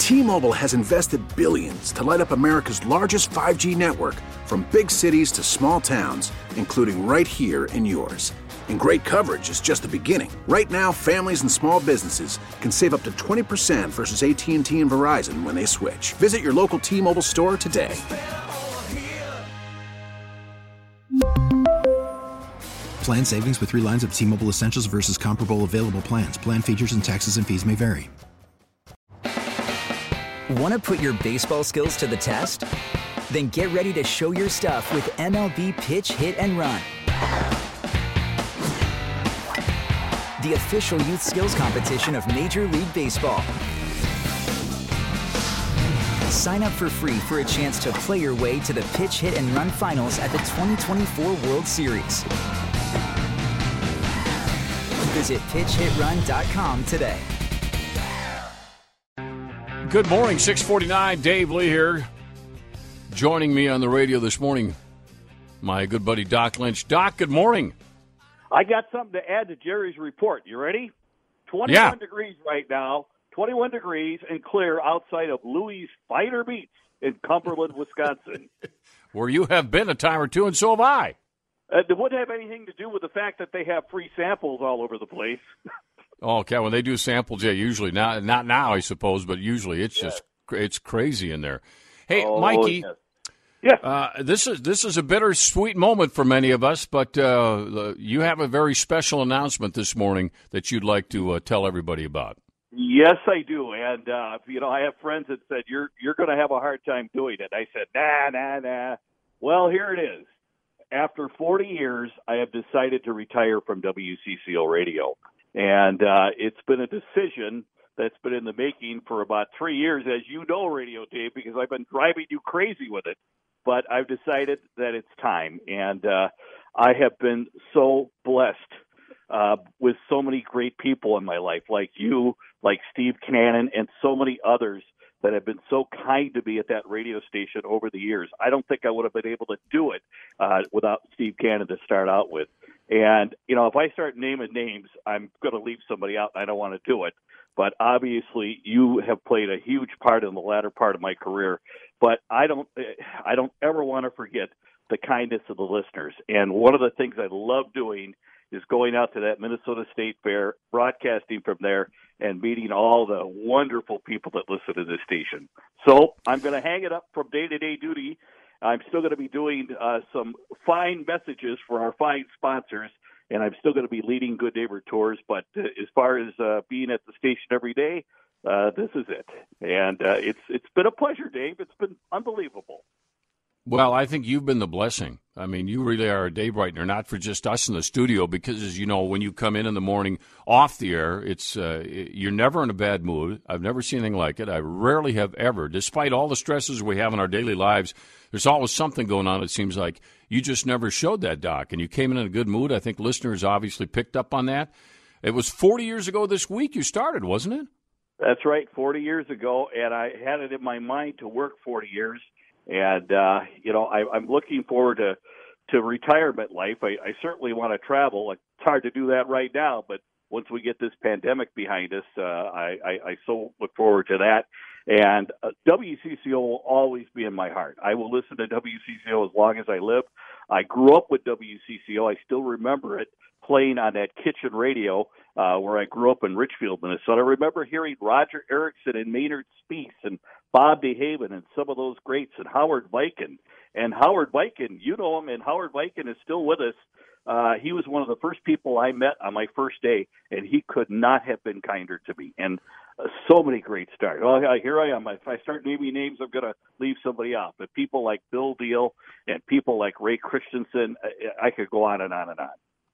T-Mobile has invested billions to light up America's largest 5G network, from big cities to small towns, including right here in yours. And great coverage is just the beginning. Right now, families and small businesses can save up to 20% versus AT&T and Verizon when they switch. Visit your local T-Mobile store today. Plan savings with 3 lines of T-Mobile Essentials versus comparable available plans. Plan features and taxes and fees may vary. Want to put your baseball skills to the test? Then get ready to show your stuff with MLB Pitch, Hit, and Run, the official youth skills competition of Major League Baseball. Sign up for free for a chance to play your way to the Pitch, Hit, and Run finals at the 2024 World Series. Visit pitchhitrun.com today. Good morning, 649, Dave Lee here. Joining me on the radio this morning, my good buddy Doc Lynch. Doc, good morning. I got something to add to Jerry's report. You ready? 21 degrees right now, 21 degrees and clear outside of Louis' Fighter Beats in Cumberland, Wisconsin. Where you have been a time or two, and so have I. It wouldn't have anything to do with the fact that they have free samples all over the place. Okay, when they do samples, yeah, usually. Not now, I suppose, but usually it's just it's crazy in there. Hey, Mikey. Yes. This is a bittersweet moment for many of us, but you have a very special announcement this morning that you'd like to tell everybody about. Yes, I do, and I have friends that said you're going to have a hard time doing it. I said, nah. Well, here it is. After 40 years, I have decided to retire from WCCO Radio, and it's been a decision that's been in the making for about 3 years, as you know, Radio Dave, because I've been driving you crazy with it. But I've decided that it's time, and I have been so blessed with so many great people in my life, like you, like Steve Cannon, and so many others that have been so kind to me at that radio station over the years. I don't think I would have been able to do it without Steve Cannon to start out with. And, if I start naming names, I'm going to leave somebody out, and I don't want to do it. But obviously, you have played a huge part in the latter part of my career. But I don't ever want to forget the kindness of the listeners. And one of the things I love doing is going out to that Minnesota State Fair, broadcasting from there, and meeting all the wonderful people that listen to this station. So I'm going to hang it up from day-to-day duty. I'm still going to be doing some fine messages for our fine sponsors, and I'm still going to be leading Good Neighbor Tours. But as far as being at the station every day, this is it. And it's been a pleasure, Dave. It's been unbelievable. Well, I think you've been the blessing. I mean, you really are a day brightener, not for just us in the studio, because, as you know, when you come in the morning off the air, it's you're never in a bad mood. I've never seen anything like it. I rarely have ever. Despite all the stresses we have in our daily lives, there's always something going on, it seems like. You just never showed that, Doc, and you came in a good mood. I think listeners obviously picked up on that. It was 40 years ago this week you started, wasn't it? That's right, 40 years ago, and I had it in my mind to work 40 years. And, I'm looking forward to retirement life. I certainly want to travel. It's hard to do that right now, but once we get this pandemic behind us, I so look forward to that. And WCCO will always be in my heart. I will listen to WCCO as long as I live. I grew up with WCCO. I still remember it playing on that kitchen radio where I grew up in Richfield, Minnesota. I remember hearing Roger Erickson and Maynard Spies and Bob DeHaven and some of those greats, and Howard Viken. And Howard Viken, you know him, and Howard Viken is still with us. He was one of the first people I met on my first day, and he could not have been kinder to me. And so many great stars. Well, here I am. If I start naming names, I'm going to leave somebody out. But people like Bill Deal and people like Ray Christensen, I could go on and on and on.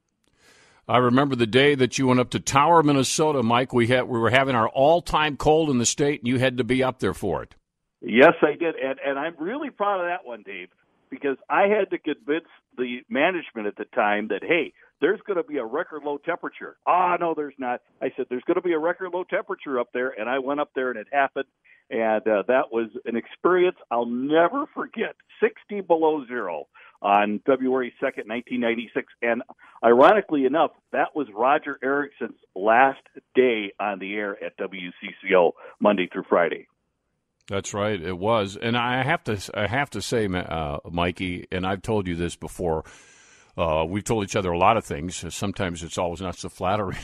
I remember the day that you went up to Tower, Minnesota, Mike. We were having our all-time cold in the state, and you had to be up there for it. Yes, I did, and I'm really proud of that one, Dave, because I had to convince the management at the time that, hey, there's going to be a record low temperature. No, there's not. I said, there's going to be a record low temperature up there, and I went up there, and it happened, and that was an experience I'll never forget, 60 below zero. On February 2nd, 1996. And ironically enough, that was Roger Erickson's last day on the air at WCCO, Monday through Friday. That's right. It was, and I have to say, Mikey, and I've told you this before. We've told each other a lot of things. Sometimes it's always not so flattering.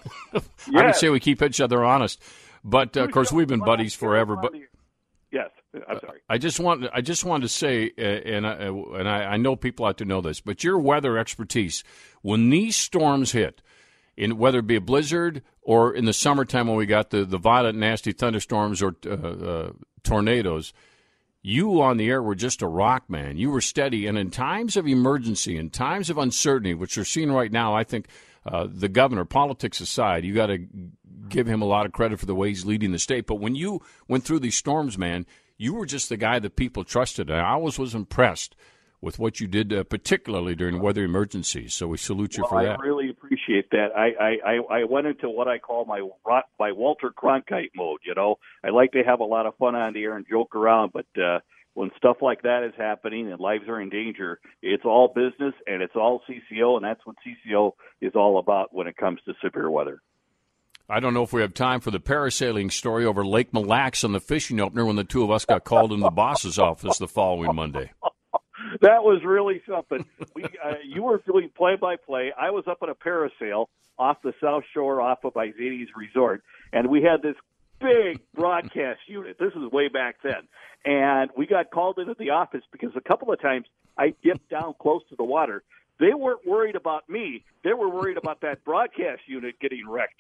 I would say we keep each other honest, but of course we've been buddies forever. But yes, I'm sorry. I just wanted to say, and I know people out to know this, but your weather expertise, when these storms hit, in whether it be a blizzard or in the summertime when we got the violent, nasty thunderstorms or tornadoes, you on the air were just a rock, man. You were steady. And in times of emergency, in times of uncertainty, which we're seeing right now, I think the governor, politics aside, you got to give him a lot of credit for the way he's leading the state. But when you went through these storms, man, you were just the guy that people trusted. And I always was impressed with what you did, particularly during weather emergencies. So we salute you for that. I really appreciate that. I went into what I call my Walter Cronkite mode. You know, I like to have a lot of fun on the air and joke around, but when stuff like that is happening and lives are in danger, it's all business and it's all CCO, and that's what CCO is all about when it comes to severe weather. I don't know if we have time for the parasailing story over Lake Mille Lacs on the fishing opener when the two of us got called in the boss's office the following Monday. That was really something. You were doing play-by-play. I was up on a parasail off the South Shore off of Izani's Resort, and we had this big broadcast unit. This is way back then. And we got called into the office because a couple of times I dipped down close to the water. They weren't worried about me. They were worried about that broadcast unit getting wrecked.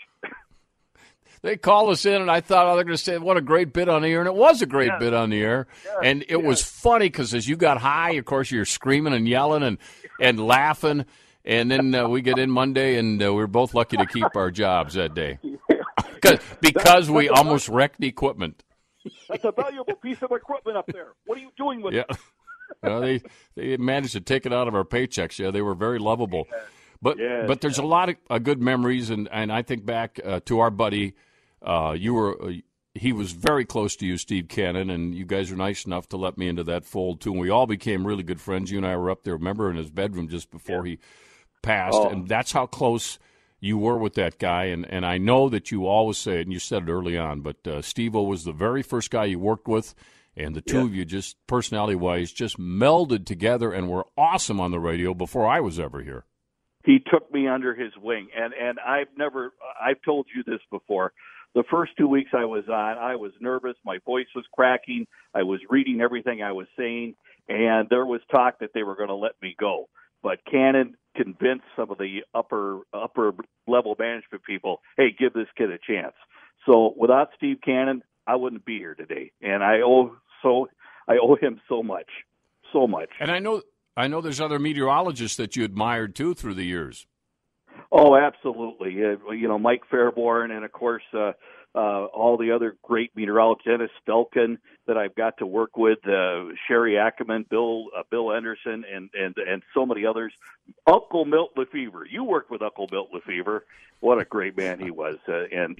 They called us in, and I thought, they're going to say, what a great bit on the air. And it was a great bit on the air. And it was funny because as you got high, of course, you're screaming and yelling and laughing. And then we get in Monday, and we were both lucky to keep our jobs that day because we almost wrecked the equipment. That's a valuable piece of equipment up there. What are you doing with it? Well, they managed to take it out of our paychecks. Yeah, they were very lovable. But there's a lot of good memories, and I think back to our buddy. He was very close to you, Steve Cannon, and you guys were nice enough to let me into that fold too. And we all became really good friends. You and I were up there, remember, in his bedroom just before he passed, and that's how close you were with that guy. And I know that you always say it, and you said it early on, but Steve-O was the very first guy you worked with, and the two of you just personality-wise just melded together and were awesome on the radio before I was ever here. He took me under his wing, and I've told you this before. The first 2 weeks I was on, I was nervous. My voice was cracking. I was reading everything I was saying, and there was talk that they were going to let me go. But Cannon convinced some of the upper level management people, hey, give this kid a chance. So without Steve Cannon, I wouldn't be here today, and I owe him so much. And I know there's other meteorologists that you admired too through the years. Oh, absolutely. Mike Fairborn, and of course all the other great meteorologists, Dennis Stelkin that I've got to work with, Sherry Ackerman, Bill Anderson, and so many others. Uncle Milt Lefevre. You worked with Uncle Milt Lefevre. What a great man he was, and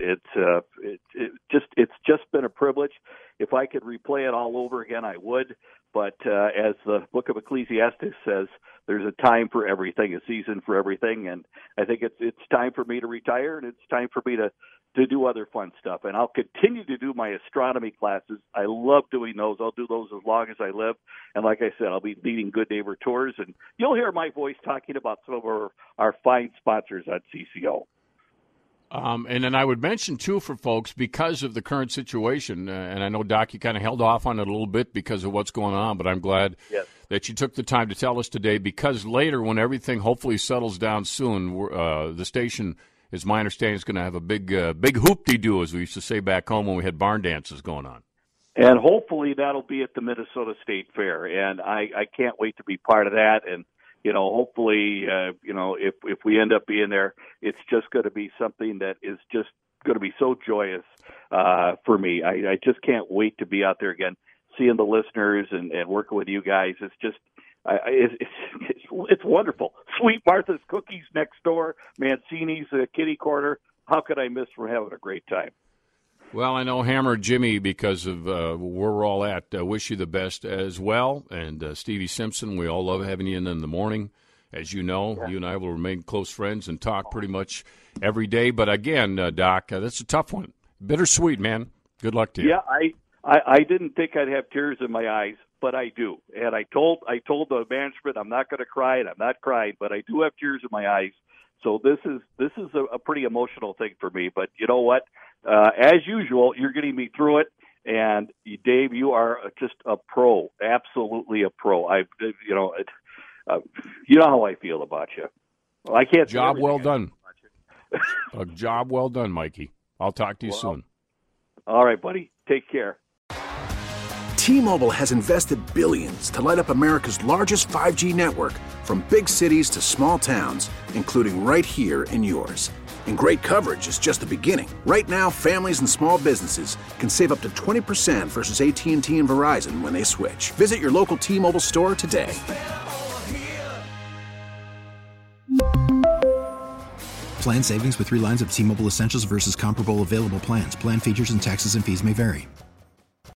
it's just been a privilege. If I could replay it all over again, I would. But as the Book of Ecclesiastes says, there's a time for everything, a season for everything, and I think it's time for me to retire, and it's time for me to do other fun stuff. And I'll continue to do my astronomy classes. I love doing those. I'll do those as long as I live. And like I said, I'll be leading Good Neighbor Tours, and you'll hear my voice talking about some of our fine sponsors at CCO. And then I would mention, too, for folks, because of the current situation, and I know, Doc, you kind of held off on it a little bit because of what's going on, but I'm glad that you took the time to tell us today, because later, when everything hopefully settles down soon, the station, is my understanding, is going to have a big hoop-de-doo, as we used to say back home when we had barn dances going on. And hopefully that'll be at the Minnesota State Fair, and I can't wait to be part of that, and hopefully, if we end up being there, it's just going to be something that is just going to be so joyous for me. I just can't wait to be out there again, seeing the listeners and working with you guys. It's just, it's wonderful. Sweet Martha's Cookies next door, Mancini's Kitty Corner. How could I miss from having a great time? Well, I know Hammer Jimmy, because of where we're all at, wish you the best as well. And Stevie Simpson, we all love having you in the morning. As you know, you and I will remain close friends and talk pretty much every day. But again, Doc, that's a tough one. Bittersweet, man. Good luck to you. Yeah, I didn't think I'd have tears in my eyes, but I do. And I told the management I'm not going to cry, and I'm not crying, but I do have tears in my eyes. So this is a pretty emotional thing for me. But you know what? As usual, you're getting me through it. And Dave, you are just a pro, absolutely a pro. You know how I feel about you. Well, I can't. Job well done. A job well done, Mikey. I'll talk to you soon. All right, buddy. Take care. T-Mobile has invested billions to light up America's largest 5G network, from big cities to small towns, including right here in yours. And great coverage is just the beginning. Right now, families and small businesses can save up to 20% versus AT&T and Verizon when they switch. Visit your local T-Mobile store today. Plan savings with 3 lines of T-Mobile Essentials versus comparable available plans. Plan features and taxes and fees may vary.